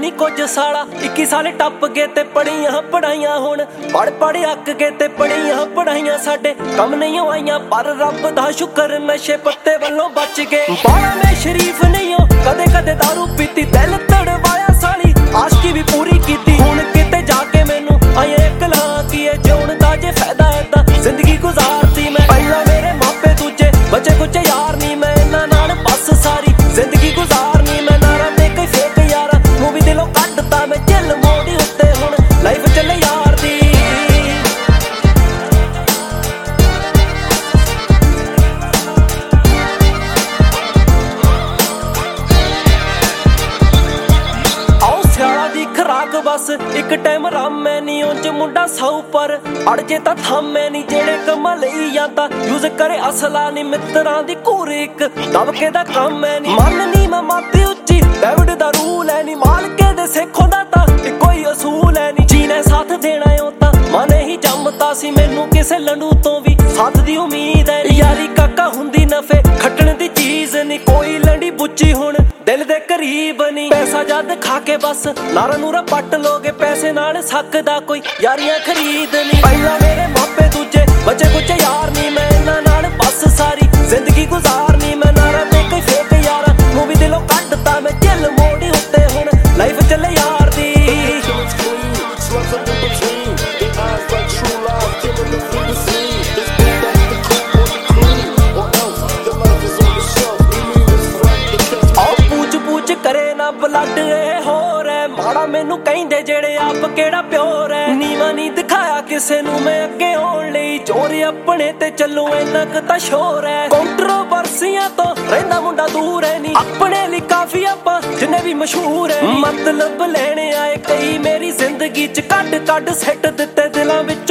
ਨੀ कुछ साला 21 साल टप गए ते पढ़ियां पढ़ाइयां हुण पढ़ पढ़ अक गए ते पढ़ियां पढ़ाइयां साडे कम नहीं आईयां पर रब दा शुकर नशे पत्ते वल्लों बच गए। बाला मैं शरीफ नहीं हो कदे कदे दारू पीती दिल तड़वाया साली आशकी भी पूरी कीती हुण किते जाके मैनू आए कला की जिउण दा जे फायदा ऐदा जिंदगी गुजारती मैं पहला मेरे मापे दूजे बचे कुछ यार नी मैं इन्हां नाल बस सारी जिंदगी गुजारनी मैं नारा ते कोई फेक यारा मूवी दिलों कड्डता मैं चिल मोड़ी उत्ते हुण लाइफ चले यार दी। आओ सियाला दी खराक बस एक टाइम रामे नी उंज मुंडा सौ पर अड़ जे तां थामे नी जेड़े कम्मा लई जांदा यूज करे असला नी मित्रां दी घूर इक दबके दा काम है नी मन नी मैं माती उच्ची डेविड दा रूल है नी मालके दे सिखों दा तां इक्को ही असूल है नी जीने साथ देना ओ तां मन ही जमता सी मैनू किसे लंडू तो भी साथ दी उम्मीद है यारी काका हुंदी नफे खट्टण दी चीज नी कोई लंडी बुच्ची हुण दिल दे करीब नी पैसा जद खा के बस नारा नूरा पट लोगे पैसे नाल सकदा कोई यारियां खरीद नी पहला मेरे मापे दूजे बचे कुछ यार नी मैं इन्हां नाल बस सारी जिंदगी गुजारनी मैं नारा ते कोई फेक यारा मूवी दिलों कड्डता मैं चिल मोड़ी उत्ते हुण लाइफ चले यार दी। करे ना ब्लड ए होर है माड़ा मैनू कहिंदे जेड़े आप केड़ा प्योर है नीवा नहीं दिखाया किसे नू मैं अगे होण लई जोर अपने ते चलू इन्ना क तां शोर है कंट्रोवर्सियां तो रहिंदा मुंडा दूर है नी अपने लिए काफी आपां जिन्ने भी मशहूर है मतलब लेने आए कई मेरी जिंदगी च कड कड सिट दित्ते दिलां विच